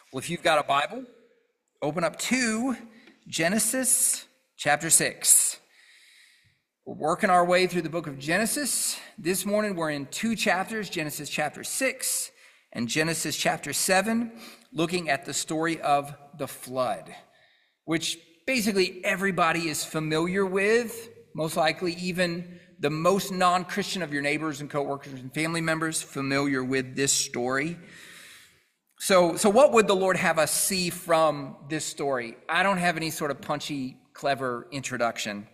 Well, if you've got a Bible, open up to Genesis chapter 6. We're working our way through the book of Genesis. This morning we're in two chapters, Genesis chapter 6 and Genesis chapter 7, looking at the story of the flood, which basically everybody is familiar with, most likely even the most non-Christian of your neighbors and coworkers and family members familiar with this story. So what would the Lord have us see from this story? I don't have any sort of punchy, clever introduction.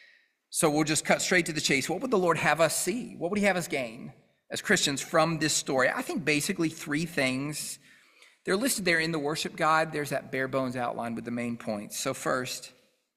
So we'll just cut straight to the chase. What would the Lord have us see? What would he have us gain as Christians from this story? I think basically three things. They're listed there in the worship guide. There's that bare bones outline with the main points. So first,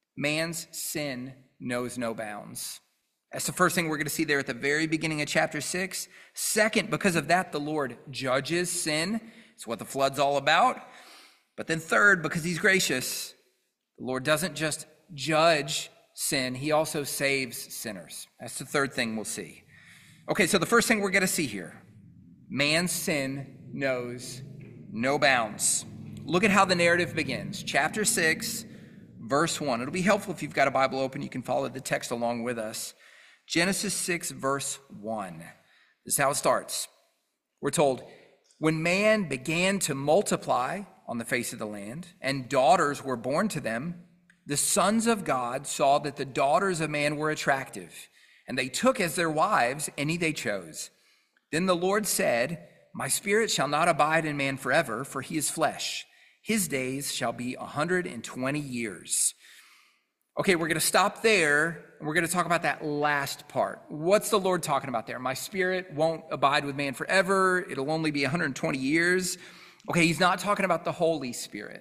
man's sin knows no bounds. That's the first thing we're going to see there at the very beginning of chapter 6. Second, because of that, the Lord judges sin. It's what the flood's all about. But then third, because he's gracious, the Lord doesn't just judge sin, he also saves sinners. That's the third thing we'll see. Okay, so the first thing we're going to see here, man's sin knows no bounds. Look at how the narrative begins. Chapter 6, verse 1. It'll be helpful if you've got a Bible open. You can follow the text along with us. Genesis 6, verse 1. This is how it starts. We're told, when man began to multiply on the face of the land, and daughters were born to them, the sons of God saw that the daughters of man were attractive, and they took as their wives any they chose. Then the Lord said, my spirit shall not abide in man forever, for he is flesh. His days shall be 120 years. Okay, we're going to stop there, and we're going to talk about that last part. What's the Lord talking about there? My spirit won't abide with man forever. It'll only be 120 years. Okay, he's not talking about the Holy Spirit.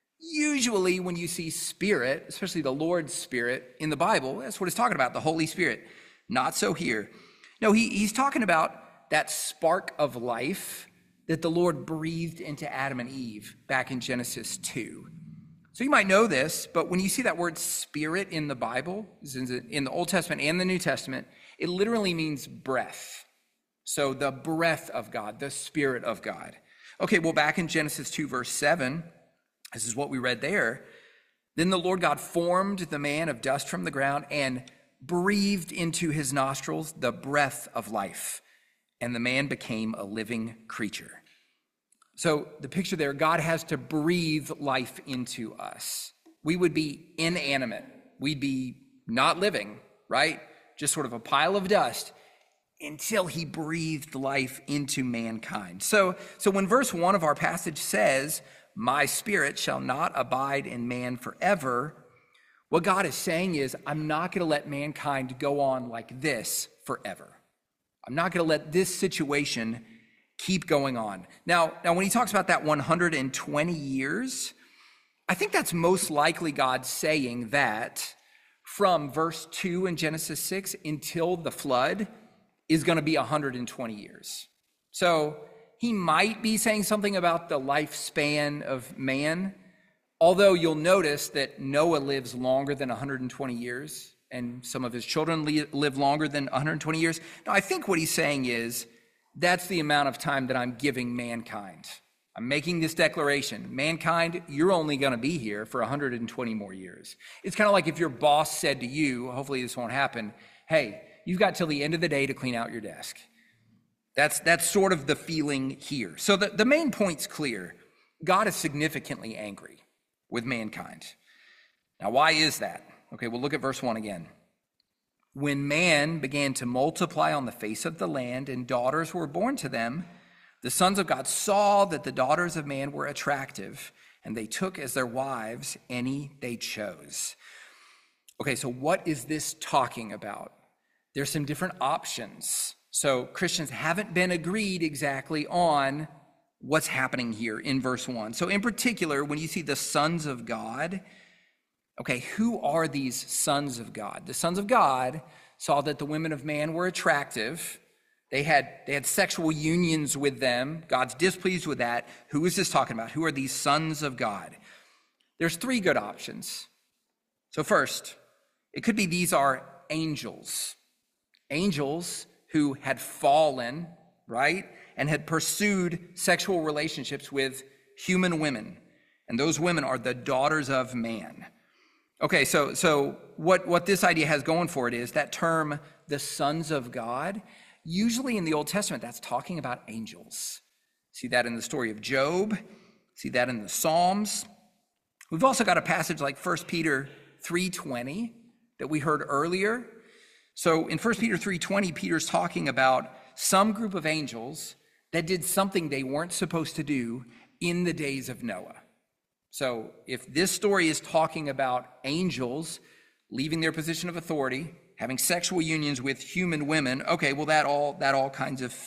Usually when you see spirit, especially the Lord's Spirit in the Bible, that's what he's talking about, the Holy Spirit. Not so here. No, he's talking about that spark of life that the Lord breathed into Adam and Eve back in Genesis 2. So you might know this, but when you see that word spirit in the Bible, in the Old Testament and the New Testament, it literally means breath. So the breath of God, the Spirit of God. Okay, well, back in Genesis 2, verse 7, this is what we read there. Then the Lord God formed the man of dust from the ground and breathed into his nostrils the breath of life, and the man became a living creature. So the picture there, God has to breathe life into us. We would be inanimate. We'd be not living, right? Just sort of a pile of dust until he breathed life into mankind. So when verse 1 of our passage says, my spirit shall not abide in man forever, what God is saying is, I'm not going to let mankind go on like this forever. I'm not going to let this situation keep going on. Now, when he talks about that 120 years, I think that's most likely God saying that from verse 2 in Genesis 6 until the flood is going to be 120 years. So he might be saying something about the lifespan of man, although you'll notice that Noah lives longer than 120 years, and some of his children live longer than 120 years. Now, I think what he's saying is, that's the amount of time that I'm giving mankind. I'm making this declaration. Mankind, you're only going to be here for 120 more years. It's kind of like if your boss said to you, hopefully this won't happen, hey, you've got till the end of the day to clean out your desk. That's sort of the feeling here. So the main point's clear. God is significantly angry with mankind. Now, why is that? Okay, we'll look at verse 1 again. When man began to multiply on the face of the land and daughters were born to them, the sons of God saw that the daughters of man were attractive, and they took as their wives any they chose. Okay, so what is this talking about? There's some different options. So Christians haven't been agreed exactly on what's happening here in verse 1. So in particular, when you see the sons of God, okay, who are these sons of God? The sons of God saw that the women of man were attractive. They had sexual unions with them. God's displeased with that. Who is this talking about? Who are these sons of God? There's three good options. So first, it could be these are angels. Angels who had fallen, right? And had pursued sexual relationships with human women. And those women are the daughters of man. Okay, so what this idea has going for it is that term, the sons of God, usually in the Old Testament, that's talking about angels. See that in the story of Job, see that in the Psalms. We've also got a passage like 1 Peter 3:20 that we heard earlier. So in 1 Peter 3:20, Peter's talking about some group of angels that did something they weren't supposed to do in the days of Noah. So if this story is talking about angels leaving their position of authority, having sexual unions with human women, okay, well that all kinds of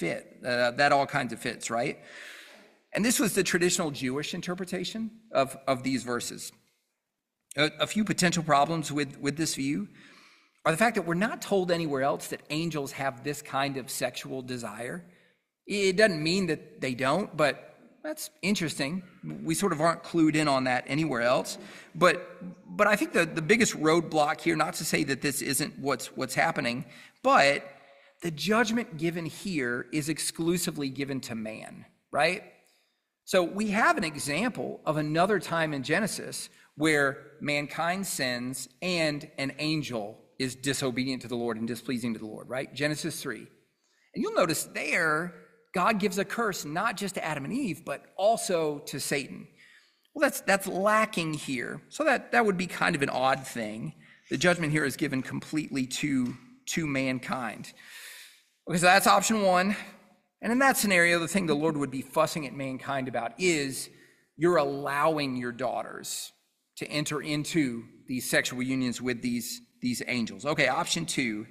fits, right? And this was the traditional Jewish interpretation of these verses. A few potential problems with this view are the fact that we're not told anywhere else that angels have this kind of sexual desire. It doesn't mean that they don't, but that's interesting. We sort of aren't clued in on that anywhere else. But I think the biggest roadblock here, not to say that this isn't what's happening, but the judgment given here is exclusively given to man, right? So we have an example of another time in Genesis where mankind sins and an angel is disobedient to the Lord and displeasing to the Lord, right? Genesis 3. And you'll notice there, God gives a curse not just to Adam and Eve, but also to Satan. Well, that's lacking here. So that would be kind of an odd thing. The judgment here is given completely to mankind. Okay, so that's option one. And in that scenario, the thing the Lord would be fussing at mankind about is you're allowing your daughters to enter into these sexual unions with these angels. Okay, option two,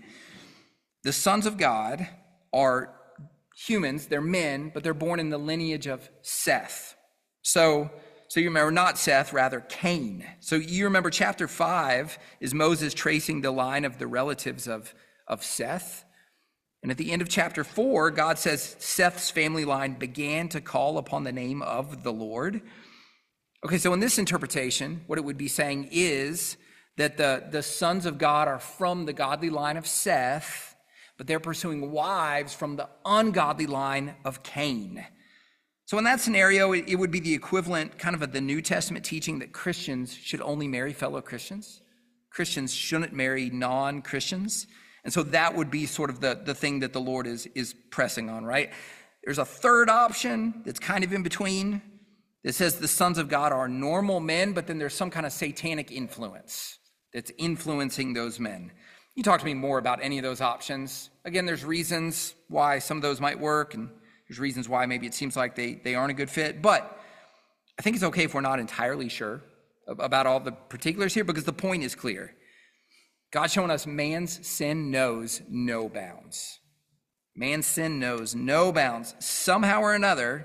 the sons of God are humans, they're men, but they're born in the lineage of Seth. So you remember not Seth, rather Cain. So you remember chapter 5 is Moses tracing the line of the relatives of Seth. And at the end of chapter 4, God says Seth's family line began to call upon the name of the Lord. Okay, so in this interpretation, what it would be saying is that the sons of God are from the godly line of Seth, but they're pursuing wives from the ungodly line of Cain. So in that scenario, it would be the equivalent kind of the New Testament teaching that Christians should only marry fellow Christians. Christians shouldn't marry non-Christians. And so that would be sort of the thing that the Lord is pressing on, right? There's a third option that's kind of in between. It says the sons of God are normal men, but then there's some kind of satanic influence that's influencing those men. You talk to me more about any of those options. Again, there's reasons why some of those might work, and there's reasons why maybe it seems like they aren't a good fit. But I think it's okay if we're not entirely sure about all the particulars here, because the point is clear. God's showing us man's sin knows no bounds. Man's sin knows no bounds. Somehow or another,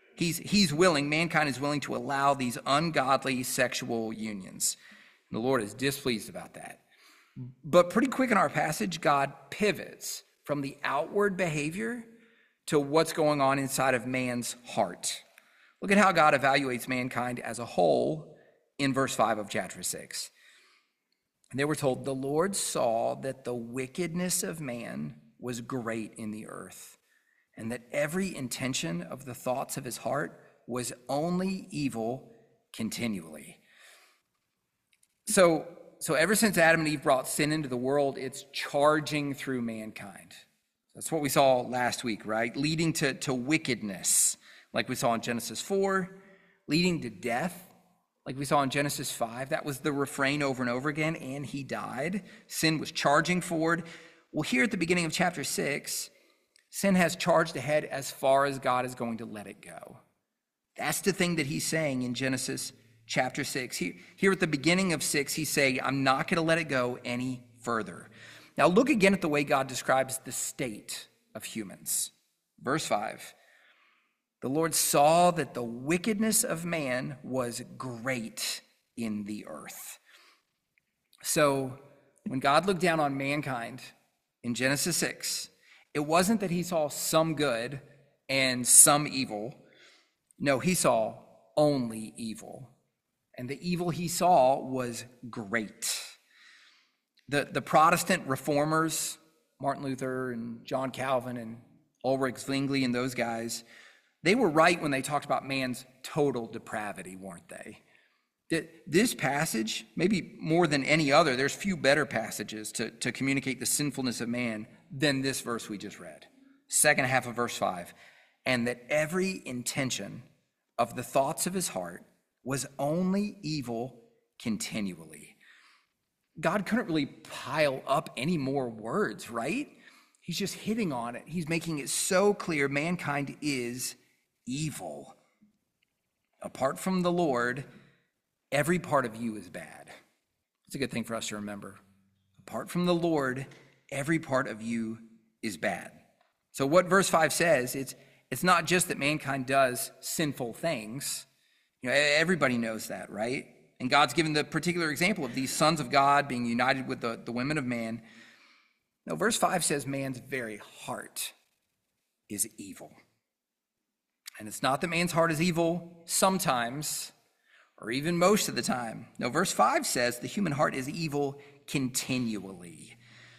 mankind is willing to allow these ungodly sexual unions. And the Lord is displeased about that. But pretty quick in our passage, God pivots from the outward behavior to what's going on inside of man's heart. Look at how God evaluates mankind as a whole in verse 5 of chapter 6. And they were told, the Lord saw that the wickedness of man was great in the earth, and that every intention of the thoughts of his heart was only evil continually. So ever since Adam and Eve brought sin into the world, it's charging through mankind. That's what we saw last week, right? Leading to wickedness, like we saw in Genesis 4, leading to death, like we saw in Genesis 5. That was the refrain over and over again, and he died. Sin was charging forward. Well, here at the beginning of chapter 6, sin has charged ahead as far as God is going to let it go. That's the thing that he's saying in Genesis chapter 6. Here at the beginning of 6, he's saying, I'm not going to let it go any further. Now look again at the way God describes the state of humans. Verse 5, the Lord saw that the wickedness of man was great in the earth. So when God looked down on mankind in Genesis 6, it wasn't that he saw some good and some evil. No, he saw only evil. And the evil he saw was great. The Protestant reformers, Martin Luther and John Calvin and Ulrich Zwingli and those guys, They were right when they talked about man's total depravity, weren't they? This passage, maybe more than any other, there's few better passages to communicate the sinfulness of man than this verse we just read. Second half of verse 5. And that every intention of the thoughts of his heart was only evil continually. God couldn't really pile up any more words, right? He's just hitting on it. He's making it so clear mankind is evil. Apart from the Lord, every part of you is bad. It's a good thing for us to remember. Apart from the Lord, every part of you is bad. So what verse 5 says, it's not just that mankind does sinful things. Everybody knows that, right? And God's given the particular example of these sons of God being united with the women of man. No, verse 5 says man's very heart is evil. And it's not that man's heart is evil sometimes, or even most of the time. No, verse 5 says the human heart is evil continually.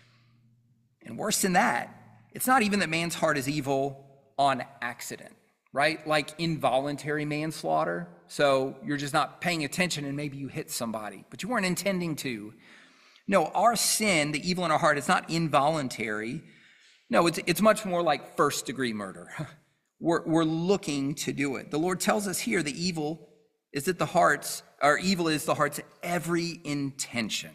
And worse than that, it's not even that man's heart is evil on accident, right? Like involuntary manslaughter. So you're just not paying attention and maybe you hit somebody, but you weren't intending to. No, our sin, the evil in our heart, it's not involuntary. No, it's much more like first-degree murder. We're looking to do it. The Lord tells us here the evil is that evil is the heart's every intention.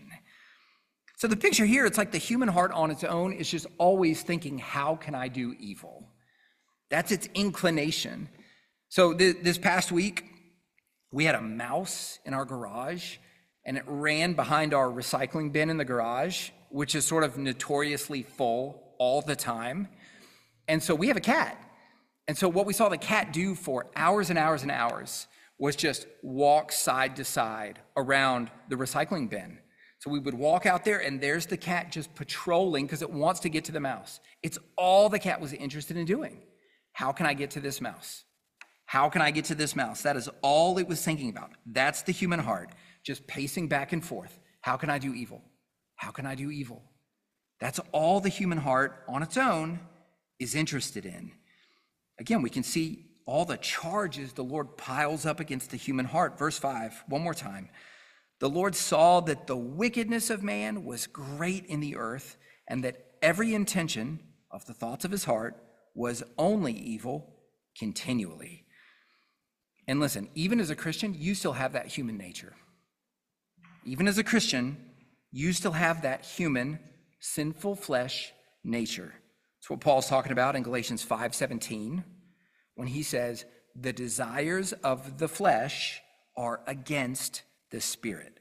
So the picture here, it's like the human heart on its own is just always thinking, how can I do evil? That's its inclination. So this past week, we had a mouse in our garage, and it ran behind our recycling bin in the garage, which is sort of notoriously full all the time. And so we have a cat. And so what we saw the cat do for hours and hours and hours was just walk side to side around the recycling bin. So we would walk out there and there's the cat just patrolling because it wants to get to the mouse. It's all the cat was interested in doing. How can I get to this mouse? How can I get to this mouse? That is all it was thinking about. That's the human heart, just pacing back and forth. How can I do evil? How can I do evil? That's all the human heart on its own is interested in. Again, we can see all the charges the Lord piles up against the human heart. Verse 5, one more time. The Lord saw that the wickedness of man was great in the earth, and that every intention of the thoughts of his heart was only evil continually. And listen, even as a Christian, you still have that human nature. Even as a Christian, you still have that human, sinful flesh nature. That's what Paul's talking about in Galatians 5:17, when he says, the desires of the flesh are against the Spirit.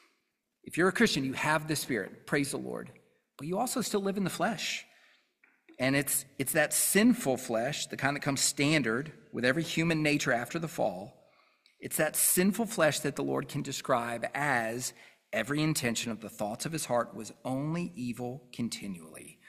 If you're a Christian, you have the Spirit, praise the Lord, but you also still live in the flesh. And it's that sinful flesh, the kind that comes standard with every human nature after the fall. It's that sinful flesh that the Lord can describe as every intention of the thoughts of his heart was only evil continually.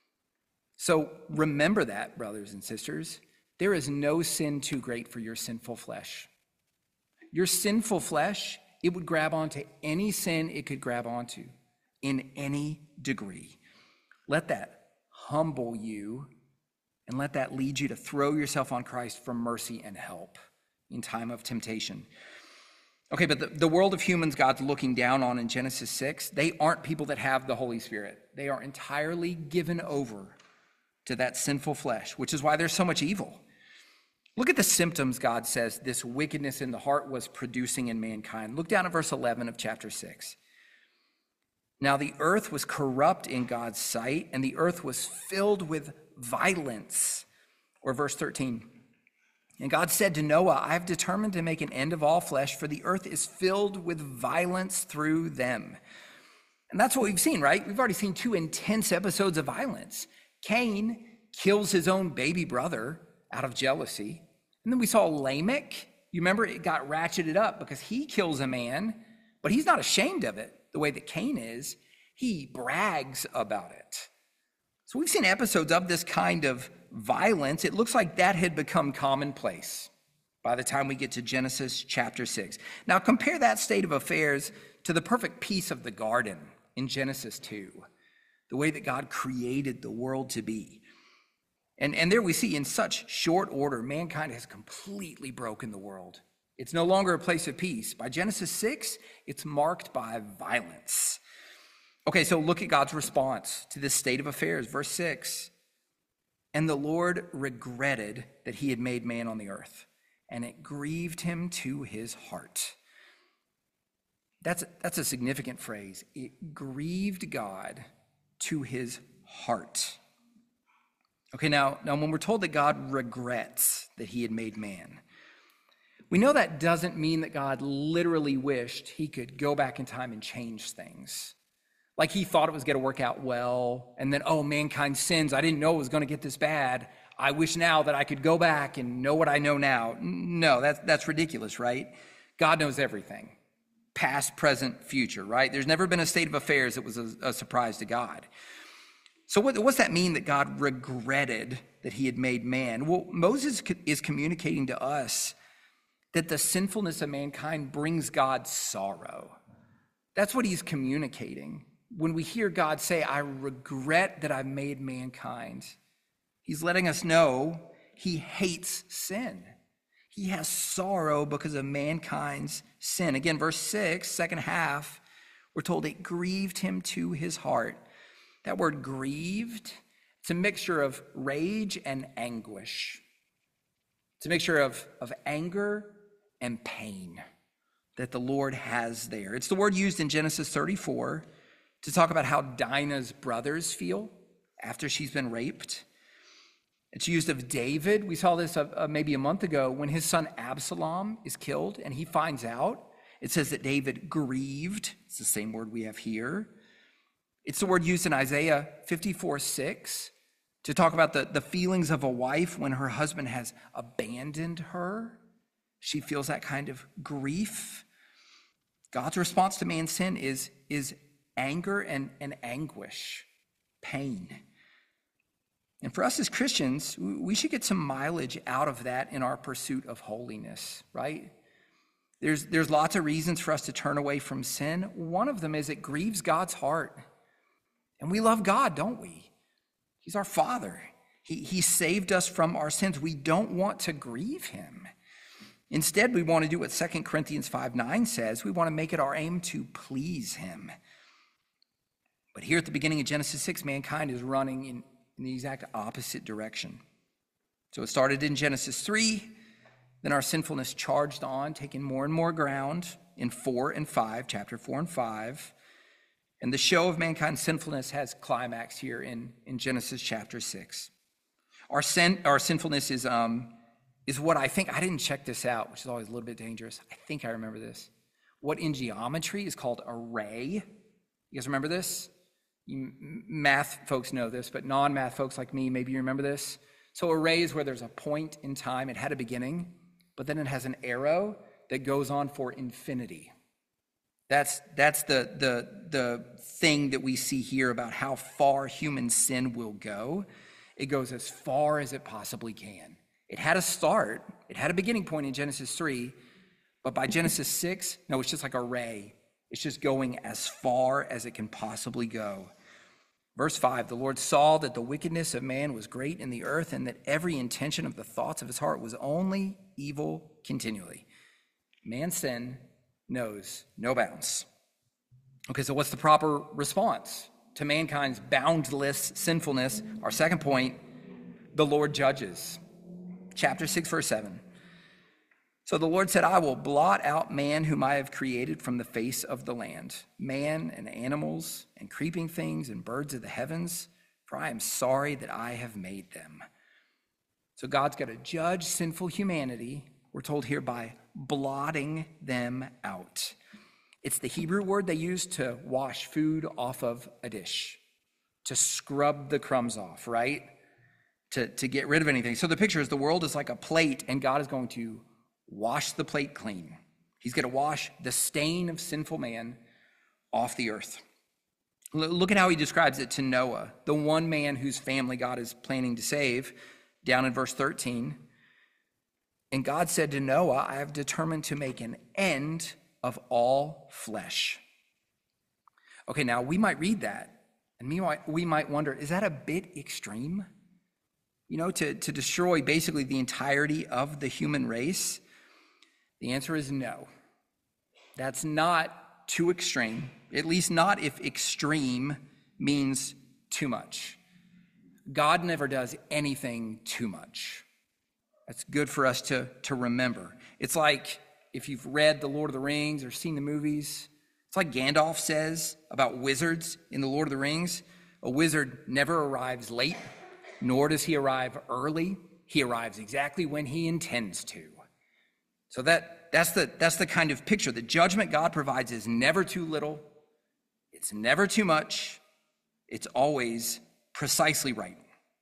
So remember that, brothers and sisters. There is no sin too great for your sinful flesh. Your sinful flesh, it would grab onto any sin it could grab onto in any degree. Let that humble you and let that lead you to throw yourself on Christ for mercy and help in time of temptation. Okay, but the world of humans God's looking down on in Genesis 6, they aren't people that have the Holy Spirit. They are entirely given over to that sinful flesh, which is why there's so much evil. Look at the symptoms God says this wickedness in the heart was producing in mankind. Look down at verse 11 of chapter 6. Now the earth was corrupt in God's sight, and the earth was filled with violence. Or verse 13. And God said to Noah, I have determined to make an end of all flesh, for the earth is filled with violence through them. And that's what we've seen, right? We've already seen 2 intense episodes of violence. Cain kills his own baby brother out of jealousy. And then we saw Lamech. You remember it got ratcheted up because he kills a man, but he's not ashamed of it the way that Cain is. He brags about it. So we've seen episodes of this kind of violence. It looks like that had become commonplace by the time we get to Genesis chapter 6. Now compare that state of affairs to the perfect peace of the garden in Genesis 2, the way that God created the world to be. And there we see in such short order, mankind has completely broken the world. It's no longer a place of peace. By Genesis 6, it's marked by violence. Okay, so look at God's response to this state of affairs. Verse 6, and the Lord regretted that he had made man on the earth, and it grieved him to his heart. That's a significant phrase. It grieved God to his heart. Okay, now when we're told that God regrets that he had made man, we know that doesn't mean that God literally wished he could go back in time and change things. Like he thought it was going to work out well, and then, oh, mankind sins. I didn't know it was going to get this bad. I wish now that I could go back and know what I know now. No, that's ridiculous, right? God knows everything. Past, present, future, right? There's never been a state of affairs that was a surprise to God. So what's that mean that God regretted that he had made man? Well, Moses is communicating to us that the sinfulness of mankind brings God sorrow. That's what he's communicating. When we hear God say, I regret that I've made mankind, he's letting us know he hates sin. He has sorrow because of mankind's sin. Again, verse 6, second half, we're told it grieved him to his heart. That word grieved, it's a mixture of rage and anguish. It's a mixture of anger and pain that the Lord has there. It's the word used in Genesis 34 to talk about how Dinah's brothers feel after she's been raped. It's used of David. We saw this maybe a month ago when his son Absalom is killed and he finds out. It says that David grieved. It's the same word we have here. It's the word used in Isaiah 54:6 to talk about the feelings of a wife when her husband has abandoned her. She feels that kind of grief. God's response to man's sin is anger and anguish, pain. And for us as Christians, we should get some mileage out of that in our pursuit of holiness, right? There's lots of reasons for us to turn away from sin. One of them is it grieves God's heart. And we love God, don't we? He's our Father. He saved us from our sins. We don't want to grieve him. Instead, we want to do what 2 Corinthians 5:9 says. We want to make it our aim to please him. But here at the beginning of Genesis 6, mankind is running in the exact opposite direction. So it started in Genesis 3, then our sinfulness charged on, taking more and more ground in 4 and 5, chapter 4 and 5. And the show of mankind's sinfulness has climaxed here in Genesis chapter 6. Our sinfulness is what I think, I didn't check this out, which is always a little bit dangerous. I think I remember this. What in geometry is called a ray. You guys remember this? Math folks know this, but non-math folks like me, maybe you remember this. So a ray is where there's a point in time. It had a beginning, but then it has an arrow that goes on for infinity. That's the thing that we see here about how far human sin will go. It goes as far as it possibly can. It had a start. It had a beginning point in Genesis 3, but by Genesis 6, no, it's just like a ray. It's just going as far as it can possibly go. Verse 5, the Lord saw that the wickedness of man was great in the earth, and that every intention of the thoughts of his heart was only evil continually. Man's sin knows no bounds. Okay, so what's the proper response to mankind's boundless sinfulness? Our second point, the Lord judges. Chapter 6, verse 7. So the Lord said, I will blot out man whom I have created from the face of the land, man and animals and creeping things and birds of the heavens, for I am sorry that I have made them. So God's got to judge sinful humanity, we're told here, by blotting them out. It's the Hebrew word they use to wash food off of a dish, to scrub the crumbs off, right? To get rid of anything. So the picture is the world is like a plate, and God is going to wash the plate clean. He's going to wash the stain of sinful man off the earth. Look at how he describes it to Noah, the one man whose family God is planning to save, down in verse 13. And God said to Noah, I have determined to make an end of all flesh. Okay, now we might read that, and we might wonder, is that a bit extreme? to destroy basically the entirety of the human race? The answer is no. That's not too extreme, at least not if extreme means too much. God never does anything too much. That's good for us to remember. It's like if you've read The Lord of the Rings or seen the movies, it's like Gandalf says about wizards in The Lord of the Rings. A wizard never arrives late, nor does he arrive early. He arrives exactly when he intends to. So that's the kind of picture. The judgment God provides is never too little. It's never too much. It's always precisely right.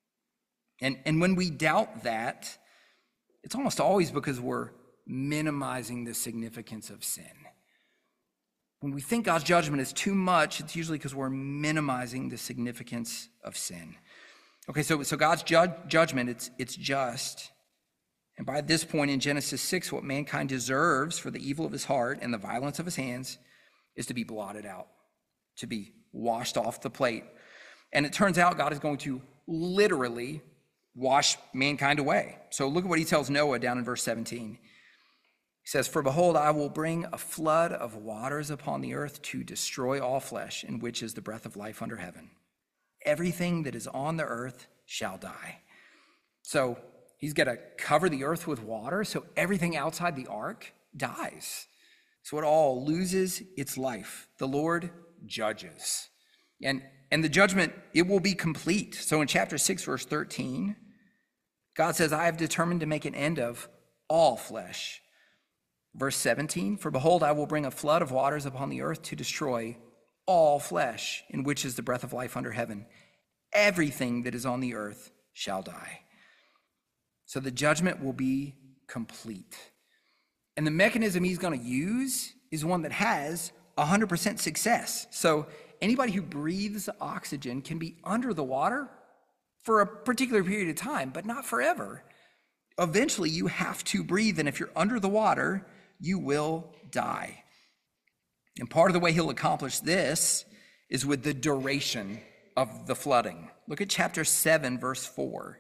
And when we doubt that, it's almost always because we're minimizing the significance of sin. When we think God's judgment is too much, it's usually because we're minimizing the significance of sin. Okay, so God's judgment, it's just. And by this point in Genesis 6, what mankind deserves for the evil of his heart and the violence of his hands is to be blotted out, to be washed off the plate. And it turns out God is going to literally wash mankind away. So look at what he tells Noah down in verse 17. He says, "For behold, I will bring a flood of waters upon the earth to destroy all flesh, in which is the breath of life under heaven. Everything that is on the earth shall die." So he's going to cover the earth with water, so everything outside the ark dies. So it all loses its life. The Lord judges. And the judgment, it will be complete. So in chapter 6, verse 13, God says, "I have determined to make an end of all flesh." Verse 17, "For behold, I will bring a flood of waters upon the earth to destroy all flesh, in which is the breath of life under heaven. Everything that is on the earth shall die." So the judgment will be complete. And the mechanism he's going to use is one that has 100% success. So anybody who breathes oxygen can be under the water for a particular period of time, but not forever. Eventually, you have to breathe, and if you're under the water, you will die. And part of the way he'll accomplish this is with the duration of the flooding. Look at chapter 7, verse 4.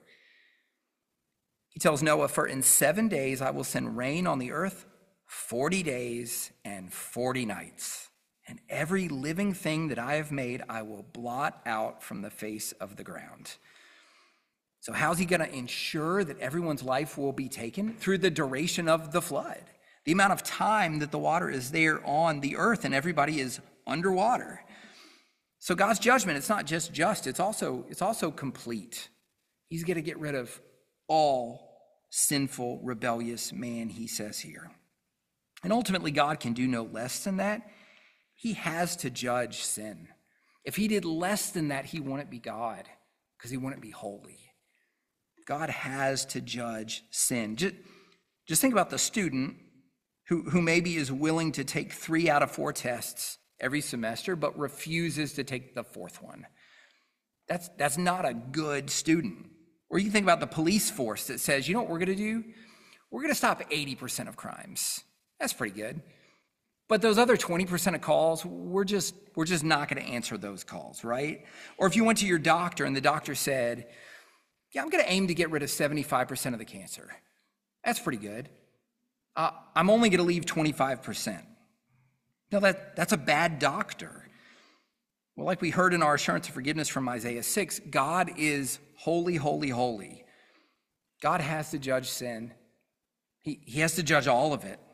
He tells Noah, "For in 7 days I will send rain on the earth, 40 days and 40 nights. And every living thing that I have made, I will blot out from the face of the ground." So how's he going to ensure that everyone's life will be taken? Through the duration of the flood. The amount of time that the water is there on the earth and everybody is underwater. So God's judgment, it's not just, it's also complete. He's going to get rid of all sinful, rebellious man, he says here. And ultimately, God can do no less than that. He has to judge sin. If he did less than that, he wouldn't be God, because he wouldn't be holy. God has to judge sin. Just think about the student who maybe is willing to take 3 out of 4 tests every semester, but refuses to take the 4th one. That's not a good student. Or you think about the police force that says, you know what we're going to do? We're going to stop 80% of crimes. That's pretty good. But those other 20% of calls, we're just not going to answer those calls, right? Or if you went to your doctor and the doctor said, "Yeah, I'm going to aim to get rid of 75% of the cancer." That's pretty good. I'm only going to leave 25%. No, that's a bad doctor. Well, like we heard in our assurance of forgiveness from Isaiah 6, God is holy, holy, holy. God has to judge sin. He has to judge all of it.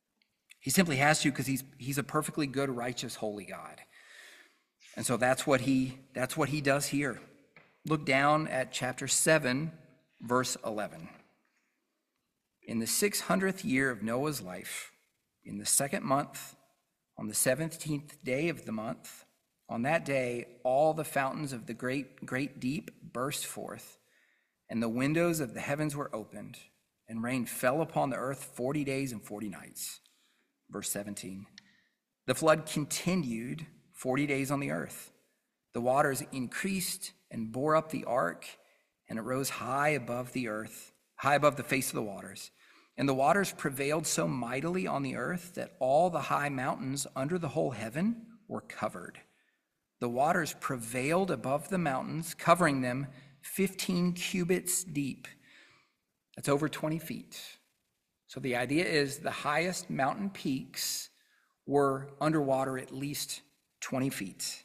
He simply has to, because he's a perfectly good, righteous, holy God. And so that's what he does here. Look down at chapter 7, verse 11. "In the 600th year of Noah's life, in the 2nd month, on the 17th day of the month, on that day all the fountains of the great deep burst forth, and the windows of the heavens were opened, and rain fell upon the earth 40 days and 40 nights." Verse 17. "The flood continued 40 days on the earth. The waters increased and bore up the ark, and it rose high above the earth, high above the face of the waters. And the waters prevailed so mightily on the earth that all the high mountains under the whole heaven were covered. The waters prevailed above the mountains, covering them 15 cubits deep. That's over 20 feet. So the idea is the highest mountain peaks were underwater at least 20 feet.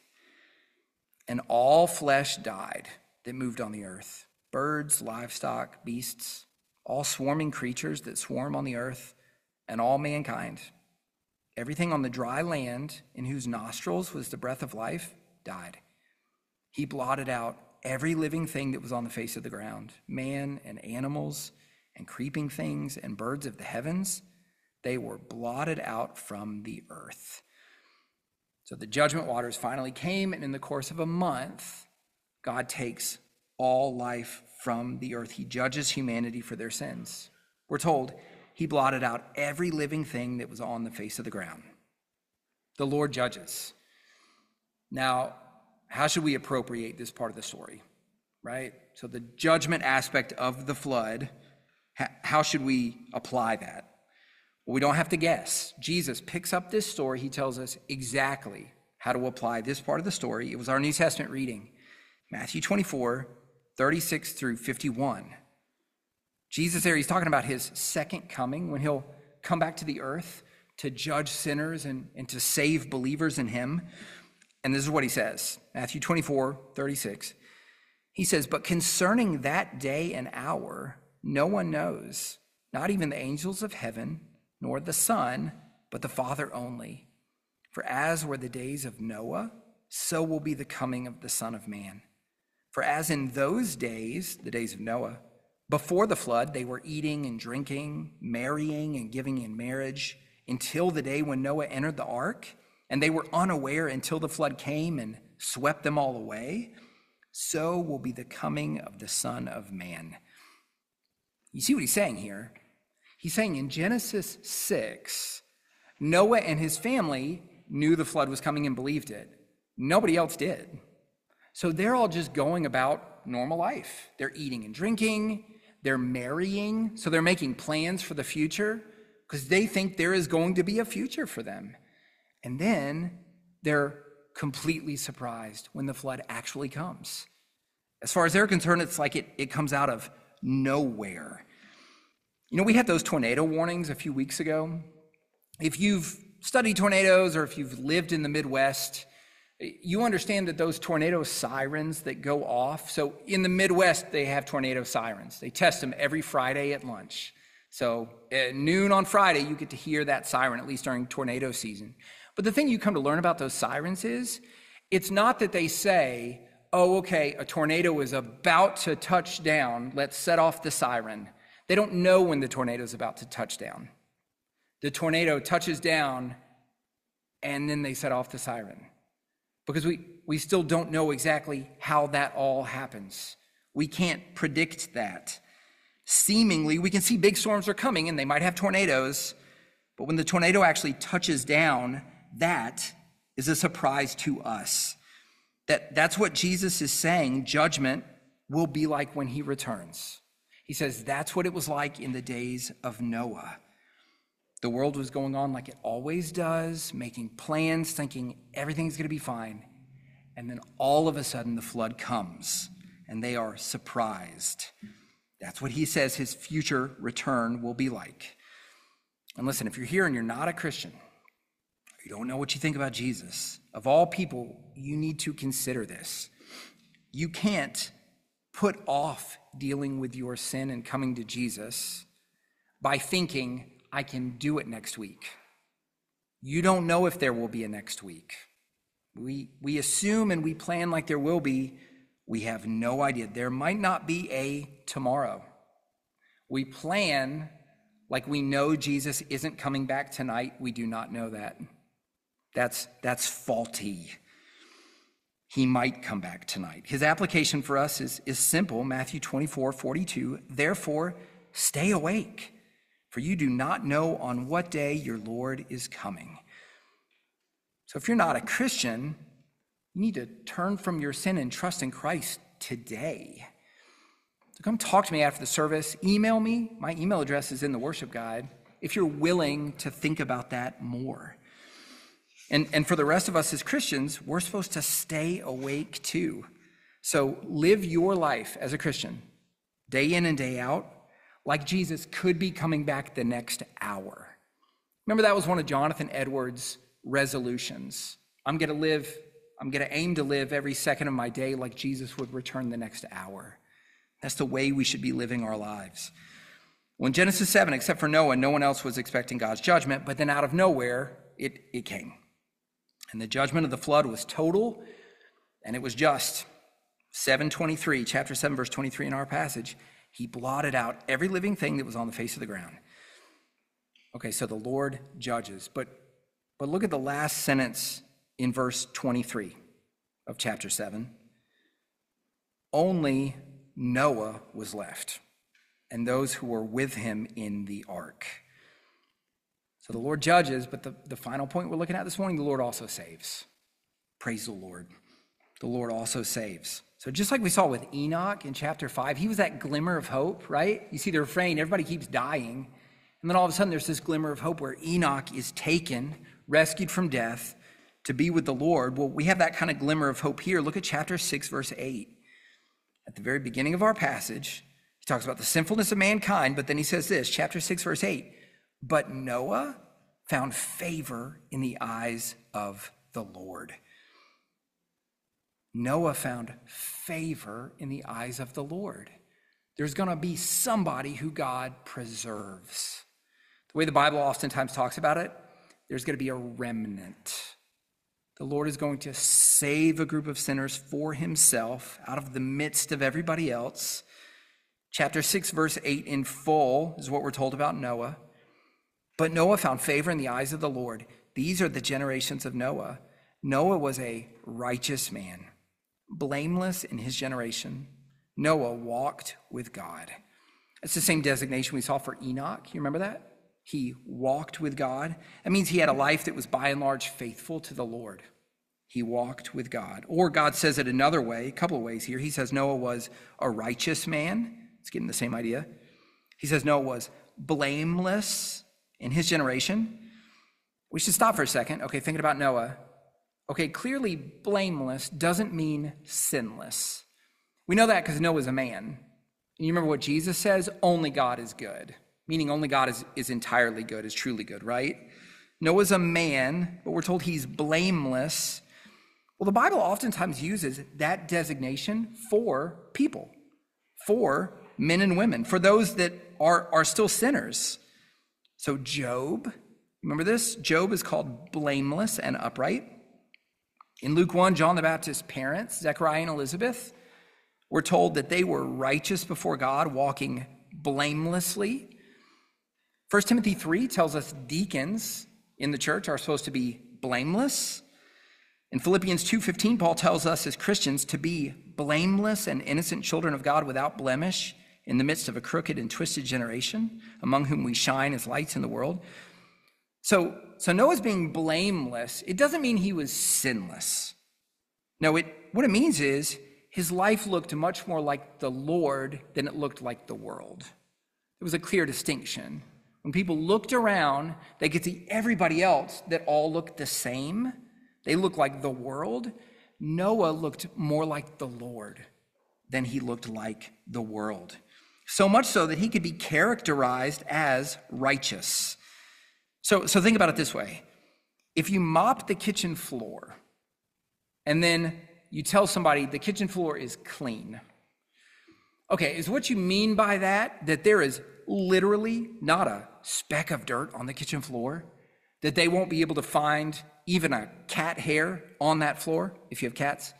And all flesh died that moved on the earth. Birds, livestock, beasts, all swarming creatures that swarm on the earth, and all mankind. Everything on the dry land in whose nostrils was the breath of life died. He blotted out every living thing that was on the face of the ground, man and animals and creeping things and birds of the heavens. They were blotted out from the earth. So the judgment waters finally came, and in the course of a month, God takes all life from the earth. He judges humanity for their sins. We're told he blotted out every living thing that was on the face of the ground. The Lord judges. Now, how should we appropriate this part of the story, right? So the judgment aspect of the flood, how should we apply that? Well, we don't have to guess. Jesus picks up this story. He tells us exactly how to apply this part of the story. It was our New Testament reading, Matthew 24, 36 through 51. Jesus there, he's talking about his second coming, when he'll come back to the earth to judge sinners and to save believers in him. And this is what he says, Matthew 24, 36. He says, "But concerning that day and hour, no one knows, not even the angels of heaven, nor the Son, but the Father only. For as were the days of Noah, so will be the coming of the Son of Man. For as in those days, the days of Noah, before the flood, they were eating and drinking, marrying and giving in marriage, until the day when Noah entered the ark, and they were unaware until the flood came and swept them all away, so will be the coming of the Son of Man." You see what he's saying here? He's saying in Genesis 6, Noah and his family knew the flood was coming and believed it. Nobody else did. So they're all just going about normal life. They're eating and drinking, they're marrying, so they're making plans for the future because they think there is going to be a future for them. And then they're completely surprised when the flood actually comes. As far as they're concerned, it's like it comes out of nowhere. You know, we had those tornado warnings a few weeks ago. If you've studied tornadoes or if you've lived in the Midwest, you understand that those tornado sirens that go off. So in the Midwest, they have tornado sirens. They test them every Friday at lunch. So at noon on Friday, you get to hear that siren, at least during tornado season. But the thing you come to learn about those sirens is, it's not that they say, oh, okay, a tornado is about to touch down, let's set off the siren. They don't know when the tornado is about to touch down. The tornado touches down, and then they set off the siren. Because we still don't know exactly how that all happens. We can't predict that. Seemingly, we can see big storms are coming, and they might have tornadoes, but when the tornado actually touches down, that is a surprise to us. That's what Jesus is saying judgment will be like when he returns. He says that's what it was like in the days of Noah. The world was going on like it always does, making plans, thinking everything's going to be fine. And then all of a sudden the flood comes and they are surprised. That's what he says his future return will be like. And listen, if you're here and you're not a Christian, you don't know what you think about Jesus, of all people, you need to consider this. You can't put off dealing with your sin and coming to Jesus by thinking, I can do it next week. You don't know if there will be a next week. We assume and we plan like there will be. We have no idea. There might not be a tomorrow. We plan like we know Jesus isn't coming back tonight. We do not know that. That's faulty. He might come back tonight. His application for us is simple. Matthew 24:42. Therefore, stay awake, for you do not know on what day your Lord is coming. So if you're not a Christian, you need to turn from your sin and trust in Christ today. So come talk to me after the service. Email me. My email address is in the worship guide if you're willing to think about that more. And for the rest of us as Christians, we're supposed to stay awake too. So live your life as a Christian, day in and day out, like Jesus could be coming back the next hour. Remember, that was one of Jonathan Edwards' resolutions. I'm going to aim to live every second of my day like Jesus would return the next hour. That's the way we should be living our lives. Well, in Genesis 7, except for Noah, no one else was expecting God's judgment, but then out of nowhere, it came. And the judgment of the flood was total, and it was just. 7:23, chapter 7, verse 23 in our passage, he blotted out every living thing that was on the face of the ground. Okay, so the Lord judges. But look at the last sentence in verse 23 of chapter 7. Only Noah was left, and those who were with him in the ark. So the Lord judges, but the final point we're looking at this morning, the Lord also saves. Praise the Lord. The Lord also saves. So just like we saw with Enoch in chapter 5, he was that glimmer of hope, right? You see the refrain, everybody keeps dying. And then all of a sudden there's this glimmer of hope where Enoch is taken, rescued from death, to be with the Lord. Well, we have that kind of glimmer of hope here. Look at chapter 6, verse 8. At the very beginning of our passage, he talks about the sinfulness of mankind, but then he says this, chapter 6, verse 8, but Noah found favor in the eyes of the Lord. Noah found favor in the eyes of the Lord. There's going to be somebody who God preserves. The way the Bible oftentimes talks about it, there's going to be a remnant. The Lord is going to save a group of sinners for himself out of the midst of everybody else. Chapter 6, verse 8 in full is what we're told about Noah. But Noah found favor in the eyes of the Lord. These are the generations of Noah. Noah was a righteous man, blameless in his generation. Noah walked with God. It's the same designation we saw for Enoch. You remember that? He walked with God. That means he had a life that was by and large faithful to the Lord. He walked with God. Or God says it another way, a couple of ways here. He says Noah was a righteous man. It's getting the same idea. He says Noah was blameless in his generation. We should stop for a second. Okay, thinking about Noah. Okay, clearly blameless doesn't mean sinless. We know that because Noah's a man. And you remember what Jesus says? Only God is good. Meaning only God is entirely good, is truly good, right? Noah's a man, but we're told he's blameless. Well, the Bible oftentimes uses that designation for people, for men and women, for those that are still sinners. So Job, remember this? Job is called blameless and upright. In Luke 1, John the Baptist's parents, Zechariah and Elizabeth, were told that they were righteous before God, walking blamelessly. 1 Timothy 3 tells us deacons in the church are supposed to be blameless. In Philippians 2:15, Paul tells us as Christians to be blameless and innocent children of God without blemish in the midst of a crooked and twisted generation, among whom we shine as lights in the world. So Noah's being blameless. It doesn't mean he was sinless. No, what it means is his life looked much more like the Lord than it looked like the world. There was a clear distinction. When people looked around, they could see everybody else that all looked the same. They looked like the world. Noah looked more like the Lord than he looked like the world. So much so that he could be characterized as righteous. So think about it this way. If you mop the kitchen floor and then you tell somebody the kitchen floor is clean, okay, is what you mean by that there is literally not a speck of dirt on the kitchen floor, that they won't be able to find even a cat hair on that floor if you have cats,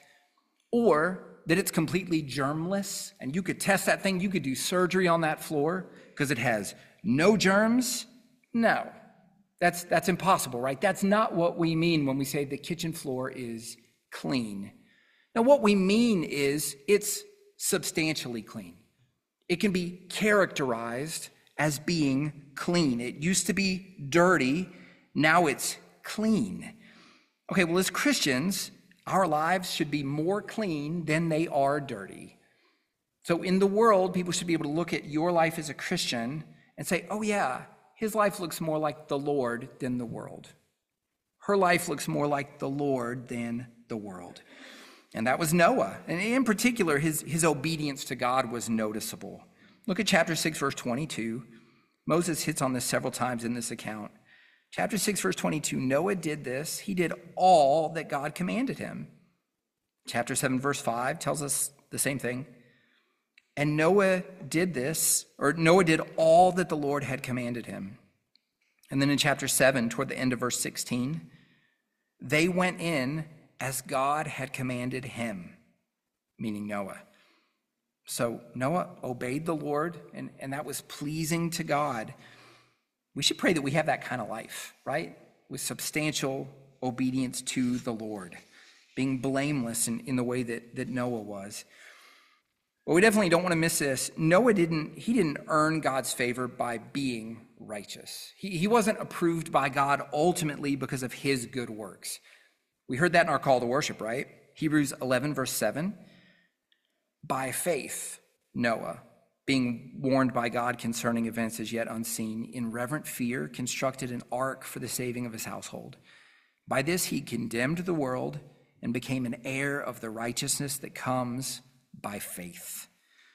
or that it's completely germless and you could test that thing, you could do surgery on that floor because it has no germs? No, that's impossible, right? That's not what we mean when we say the kitchen floor is clean. Now, what we mean is it's substantially clean. It can be characterized as being clean. It used to be dirty, now it's clean. Okay, well, as Christians, our lives should be more clean than they are dirty. So in the world, people should be able to look at your life as a Christian and say, oh yeah, his life looks more like the Lord than the world. Her life looks more like the Lord than the world. And that was Noah. And in particular, his obedience to God was noticeable. Look at chapter 6, verse 22. Moses hits on this several times in this account. Chapter 6, verse 22, Noah did this. He did all that God commanded him. Chapter 7, verse 5 tells us the same thing. And Noah did all that the Lord had commanded him. And then in chapter 7, toward the end of verse 16, they went in as God had commanded him, meaning Noah. So Noah obeyed the Lord, and that was pleasing to God. We should pray that we have that kind of life, right? With substantial obedience to the Lord, being blameless in the way that Noah was. But we definitely don't want to miss this. Noah didn't earn God's favor by being righteous. He wasn't approved by God ultimately because of his good works. We heard that in our call to worship, right? Hebrews 11, verse 7. By faith, Noah, being warned by God concerning events as yet unseen, in reverent fear, constructed an ark for the saving of his household. By this he condemned the world and became an heir of the righteousness that comes by faith.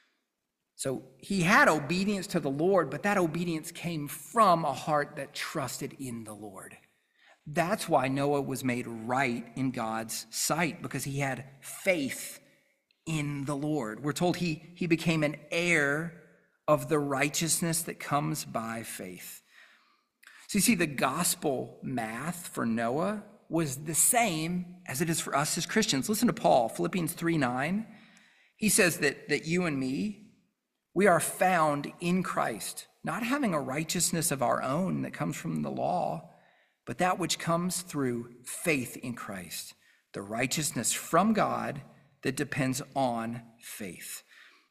So he had obedience to the Lord, but that obedience came from a heart that trusted in the Lord. That's why Noah was made right in God's sight, because he had faith in the Lord. We're told he became an heir of the righteousness that comes by faith. So you see, the gospel math for Noah was the same as it is for us as Christians. Listen to Paul, Philippians 3:9. He says that you and me, we are found in Christ, not having a righteousness of our own that comes from the law, but that which comes through faith in Christ, the righteousness from God that depends on faith.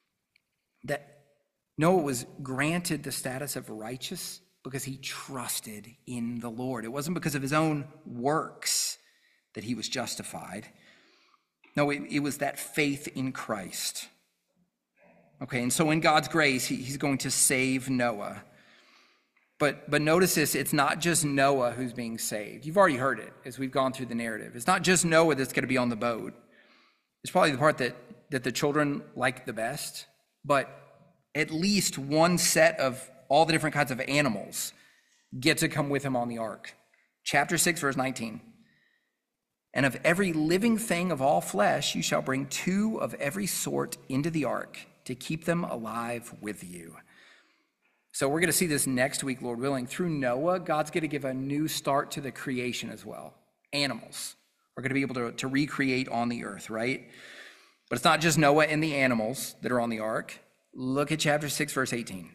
That Noah was granted the status of righteous because he trusted in the Lord. It wasn't because of his own works that he was justified. No, it was that faith in Christ. Okay, and so in God's grace, he's going to save Noah. But notice this, it's not just Noah who's being saved. You've already heard it as we've gone through the narrative. It's not just Noah that's going to be on the boat. It's probably the part that the children like the best, but at least one set of all the different kinds of animals get to come with him on the ark. Chapter 6, verse 19. And of every living thing of all flesh, you shall bring 2 of every sort into the ark to keep them alive with you. So we're going to see this next week, Lord willing. Through Noah, God's going to give a new start to the creation as well. Animals are going to be able to recreate on the earth, right? But it's not just Noah and the animals that are on the ark. Look at chapter 6, verse 18.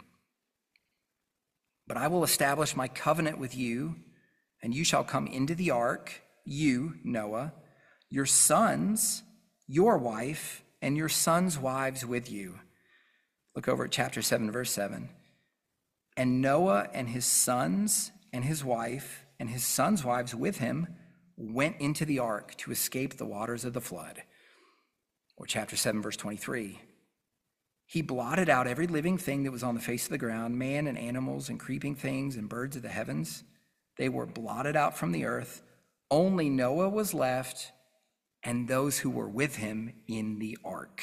But I will establish my covenant with you, and you shall come into the ark, you, Noah, your sons, your wife, and your sons' wives with you. Look over at chapter 7, verse 7. And Noah and his sons and his wife and his sons' wives with him went into the ark to escape the waters of the flood. Or chapter 7, verse 23. He blotted out every living thing that was on the face of the ground, man and animals and creeping things and birds of the heavens. They were blotted out from the earth. Only Noah was left and those who were with him in the ark.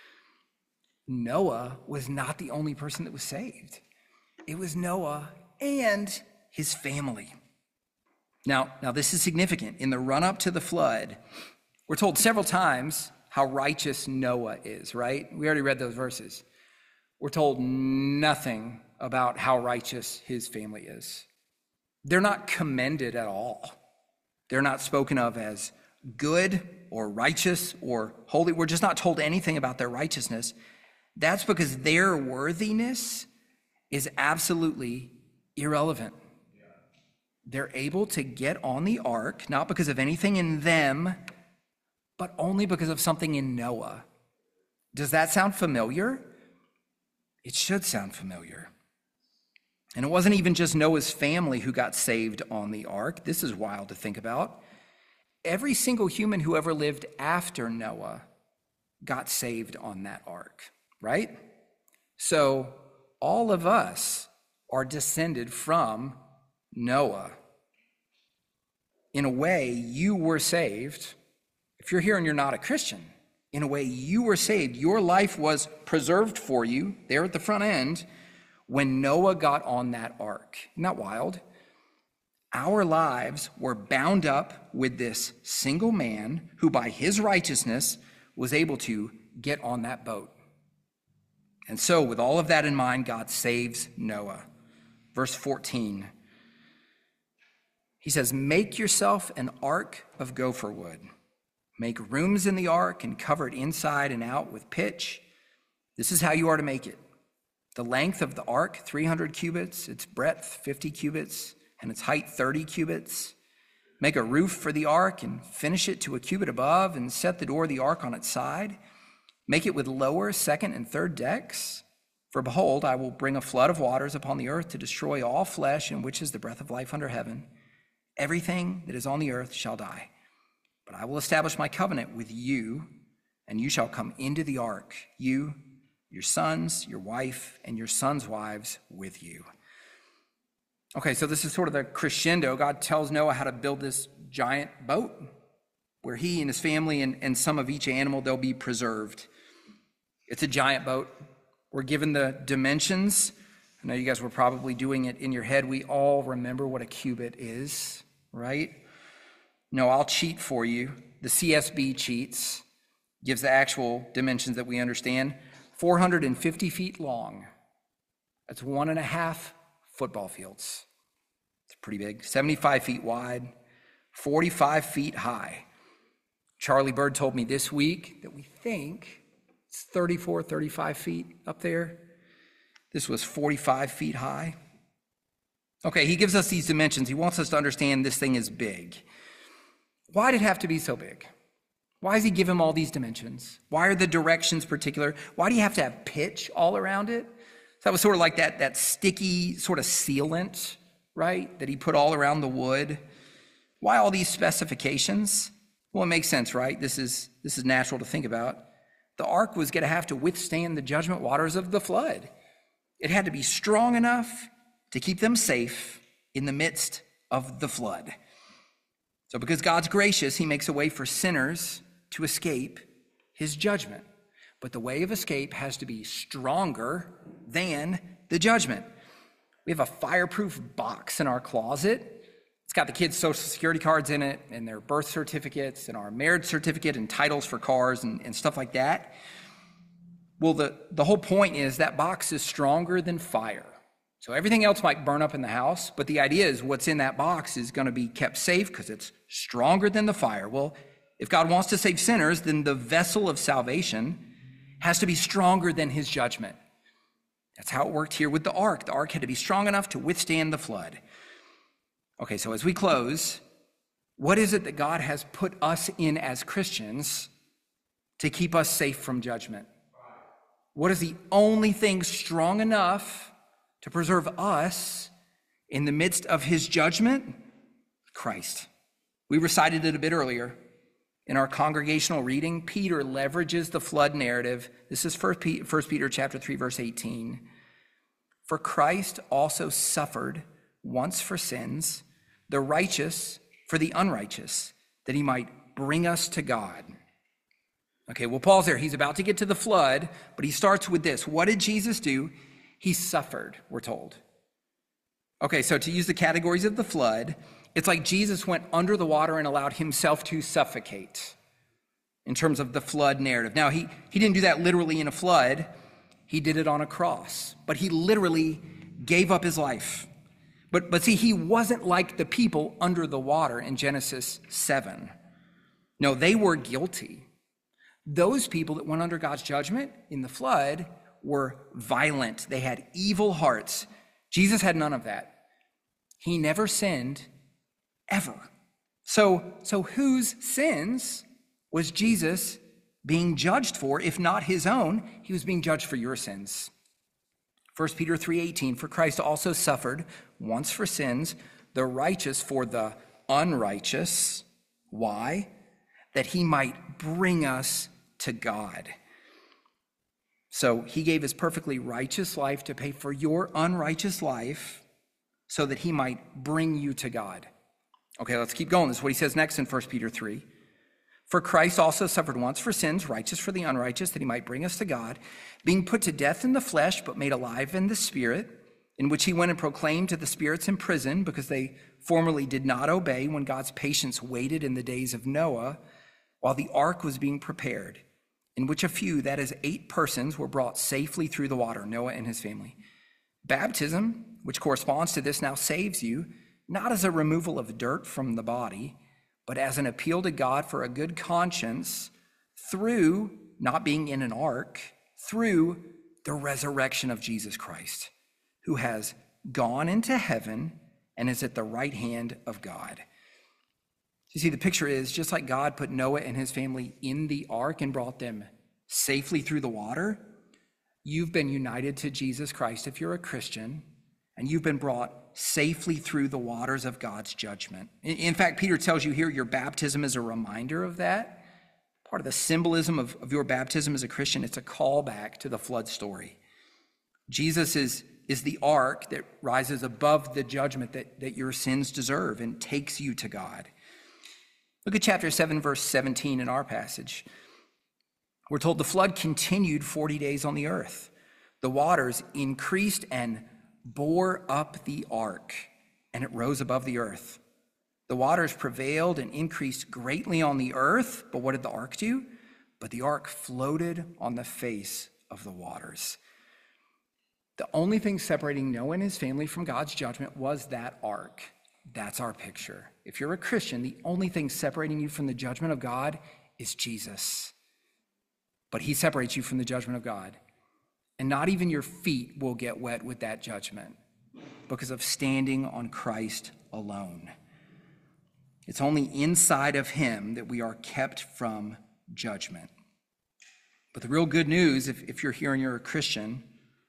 Noah was not the only person that was saved. It was Noah and his family. Now this is significant. In the run-up to the flood, we're told several times how righteous Noah is, right? We already read those verses. We're told nothing about how righteous his family is. They're not commended at all. They're not spoken of as good or righteous or holy. We're just not told anything about their righteousness. That's because their worthiness is absolutely irrelevant. They're able to get on the ark, not because of anything in them, but only because of something in Noah. Does that sound familiar? It should sound familiar. And it wasn't even just Noah's family who got saved on the ark. This is wild to think about. Every single human who ever lived after Noah got saved on that ark, right? So all of us are descended from Noah. In a way, you were saved. If you're here and you're not a Christian, in a way you were saved. Your life was preserved for you there at the front end when Noah got on that ark. Isn't that wild? Our lives were bound up with this single man who by his righteousness was able to get on that boat. And so with all of that in mind, God saves Noah. Verse 14, he says, make yourself an ark of gopher wood. Make rooms in the ark and cover it inside and out with pitch. This is how you are to make it. The length of the ark, 300 cubits, its breadth, 50 cubits, and its height, 30 cubits. Make a roof for the ark and finish it to a cubit above and set the door of the ark on its side. Make it with lower, second, and third decks. For behold, I will bring a flood of waters upon the earth to destroy all flesh in which is the breath of life under heaven. Everything that is on the earth shall die. But I will establish my covenant with you, and you shall come into the ark, you, your sons, your wife, and your sons' wives with you. Okay, so this is sort of the crescendo. God tells Noah how to build this giant boat where he and his family and some of each animal, they'll be preserved. It's a giant boat. We're given the dimensions. I know you guys were probably doing it in your head. We all remember what a cubit is, right? No, I'll cheat for you. The CSB cheats, gives the actual dimensions that we understand. 450 feet long. That's 1.5 football fields. It's pretty big. 75 feet wide, 45 feet high. Charlie Bird told me this week that we think it's 34, 35 feet up there. This was 45 feet high. Okay, he gives us these dimensions. He wants us to understand this thing is big. Why did it have to be so big? Why does he give him all these dimensions? Why are the directions particular? Why do you have to have pitch all around it? So that was sort of like that sticky sort of sealant, right, that he put all around the wood. Why all these specifications? Well, it makes sense, right? This is natural to think about. The ark was going to have to withstand the judgment waters of the flood. It had to be strong enough to keep them safe in the midst of the flood. So because God's gracious, he makes a way for sinners to escape his judgment. But the way of escape has to be stronger than the judgment. We have a fireproof box in our closet. It's got the kids' social security cards in it and their birth certificates and our marriage certificate and titles for cars and stuff like that. Well, the whole point is that box is stronger than fire. So everything else might burn up in the house, but the idea is what's in that box is going to be kept safe because it's stronger than the fire. Well, if God wants to save sinners, then the vessel of salvation has to be stronger than his judgment. That's how it worked here with the ark. The ark had to be strong enough to withstand the flood. Okay, so as we close, what is it that God has put us in as Christians to keep us safe from judgment? What is the only thing strong enough to preserve us in the midst of his judgment? Christ. We recited it a bit earlier. In our congregational reading, Peter leverages the flood narrative. This is 1 Peter chapter 3, verse 18. For Christ also suffered once for sins, the righteous for the unrighteous, that he might bring us to God. Okay, we'll pause there. He's about to get to the flood, but he starts with this. What did Jesus do? He suffered, we're told. Okay, so to use the categories of the flood, it's like Jesus went under the water and allowed himself to suffocate in terms of the flood narrative. Now, he didn't do that literally in a flood. He did it on a cross, but he literally gave up his life. But see, he wasn't like the people under the water in Genesis 7. No, they were guilty. Those people that went under God's judgment in the flood were violent. They had evil hearts. Jesus had none of that. He never sinned, ever. So whose sins was Jesus being judged for, if not his own? He was being judged for your sins. 1 Peter 3:18, for Christ also suffered once for sins, the righteous for the unrighteous. Why? That he might bring us to God. So he gave his perfectly righteous life to pay for your unrighteous life so that he might bring you to God. Okay, let's keep going. This is what he says next in 1 Peter 3. For Christ also suffered once for sins, righteous for the unrighteous, that he might bring us to God, being put to death in the flesh, but made alive in the spirit, in which he went and proclaimed to the spirits in prison, because they formerly did not obey when God's patience waited in the days of Noah, while the ark was being prepared, in which a few, that is 8 persons, were brought safely through the water, Noah and his family. Baptism, which corresponds to this, now saves you, not as a removal of dirt from the body, but as an appeal to God for a good conscience through not being in an ark, through the resurrection of Jesus Christ, who has gone into heaven and is at the right hand of God. You see, the picture is just like God put Noah and his family in the ark and brought them safely through the water, you've been united to Jesus Christ if you're a Christian, and you've been brought safely through the waters of God's judgment. In fact, Peter tells you here your baptism is a reminder of that. Part of the symbolism of your baptism as a Christian, it's a callback to the flood story. Jesus is the ark that rises above the judgment that your sins deserve and takes you to God. Look at chapter 7, verse 17 in our passage. We're told the flood continued 40 days on the earth. The waters increased and bore up the ark, and it rose above the earth. The waters prevailed and increased greatly on the earth, but what did the ark do? But the ark floated on the face of the waters. The only thing separating Noah and his family from God's judgment was that ark. That's our picture. If you're a Christian, the only thing separating you from the judgment of God is Jesus. But he separates you from the judgment of God. And not even your feet will get wet with that judgment because of standing on Christ alone. It's only inside of him that we are kept from judgment. But the real good news, if you're here and you're a Christian,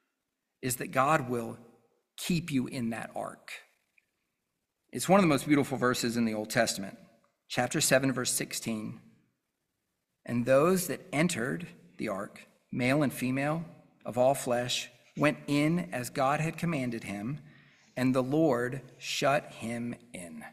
is that God will keep you in that ark. It's one of the most beautiful verses in the Old Testament. Chapter 7, verse 16. And those that entered the ark, male and female, of all flesh, went in as God had commanded him, and the Lord shut him in.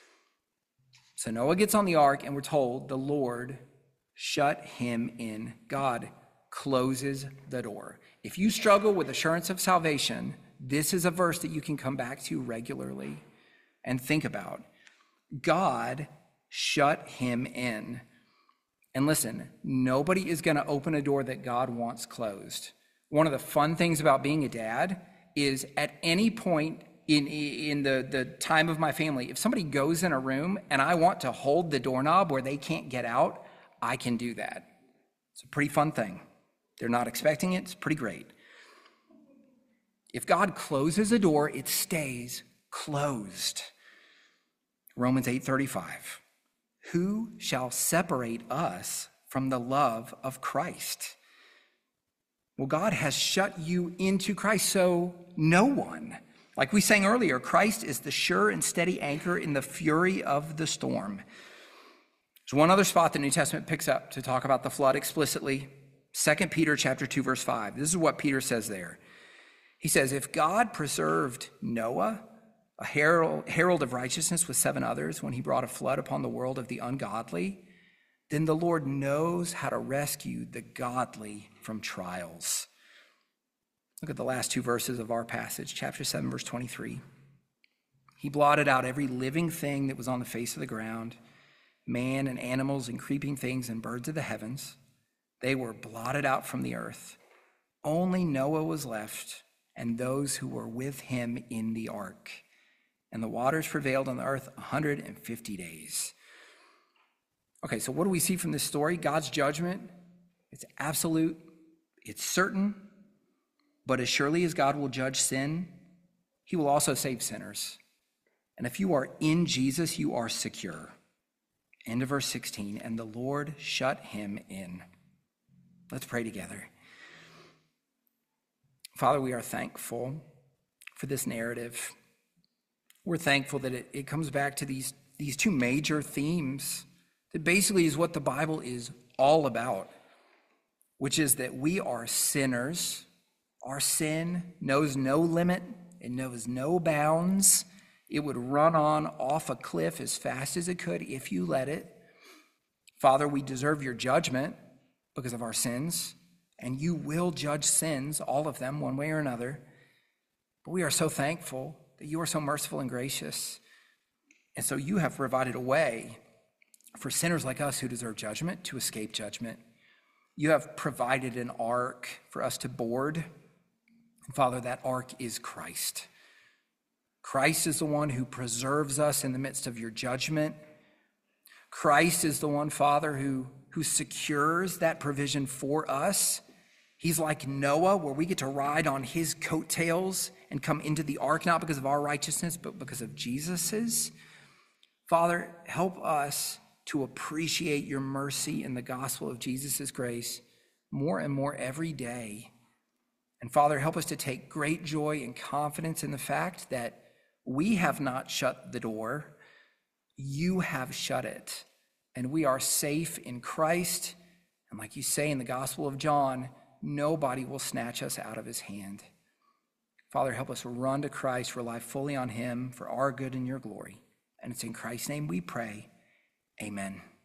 So Noah gets on the ark, and we're told the Lord shut him in. God closes the door. If you struggle with assurance of salvation, this is a verse that you can come back to regularly and think about. God shut him in. And listen, nobody is going to open a door that God wants closed. One of the fun things about being a dad is at any point in the time of my family, if somebody goes in a room and I want to hold the doorknob where they can't get out, I can do that. It's a pretty fun thing. They're not expecting it. It's pretty great. If God closes a door, it stays closed. Romans 8:35. Who shall separate us from the love of Christ? Well, God has shut you into Christ, so no one. Like we sang earlier, Christ is the sure and steady anchor in the fury of the storm. There's one other spot the New Testament picks up to talk about the flood explicitly. 2 Peter chapter 2, verse 5. This is what Peter says there. He says, if God preserved Noah, a herald of righteousness with 7 others, when he brought a flood upon the world of the ungodly, then the Lord knows how to rescue the godly from trials. Look at the last 2 verses of our passage, chapter 7, verse 23. He blotted out every living thing that was on the face of the ground, man and animals and creeping things and birds of the heavens. They were blotted out from the earth. Only Noah was left, and those who were with him in the ark. And the waters prevailed on the earth 150 days. Okay, so what do we see from this story? God's judgment, it's absolute, it's certain, but as surely as God will judge sin, he will also save sinners. And if you are in Jesus, you are secure. End of verse 16, and the Lord shut him in. Let's pray together. Father, we are thankful for this narrative. We're thankful that it comes back to these 2 major themes that basically is what the Bible is all about, which is that we are sinners. Our sin knows no limit. It knows no bounds. It would run on off a cliff as fast as it could if you let it. Father, we deserve your judgment because of our sins, and you will judge sins, all of them, one way or another. But we are so thankful that you are so merciful and gracious. And so you have provided a way for sinners like us who deserve judgment to escape judgment. You have provided an ark for us to board. And Father, that ark is Christ. Christ is the one who preserves us in the midst of your judgment. Christ is the one, Father, who secures that provision for us. He's like Noah, where we get to ride on his coattails and come into the ark, not because of our righteousness, but because of Jesus's. Father, help us to appreciate your mercy in the gospel of Jesus' grace more and more every day. And Father, help us to take great joy and confidence in the fact that we have not shut the door. You have shut it. And we are safe in Christ. And like you say in the Gospel of John, nobody will snatch us out of his hand. Father, help us run to Christ, rely fully on him for our good and your glory. And it's in Christ's name we pray. Amen.